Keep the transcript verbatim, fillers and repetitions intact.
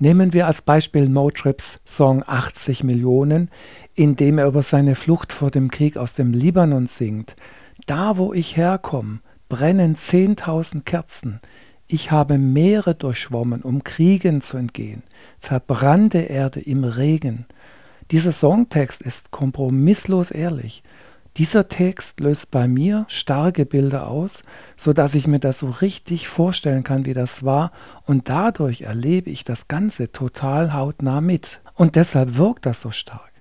Nehmen wir als Beispiel Motrips Song achtzig Millionen, in dem er über seine Flucht vor dem Krieg aus dem Libanon singt. Da, wo ich herkomme, brennen zehntausend Kerzen. Ich habe Meere durchschwommen, um Kriegen zu entgehen. Verbrannte Erde im Regen. Dieser Songtext ist kompromisslos ehrlich. Dieser Text löst bei mir starke Bilder aus, sodass ich mir das so richtig vorstellen kann, wie das war, und dadurch erlebe ich das Ganze total hautnah mit. Und deshalb wirkt das so stark.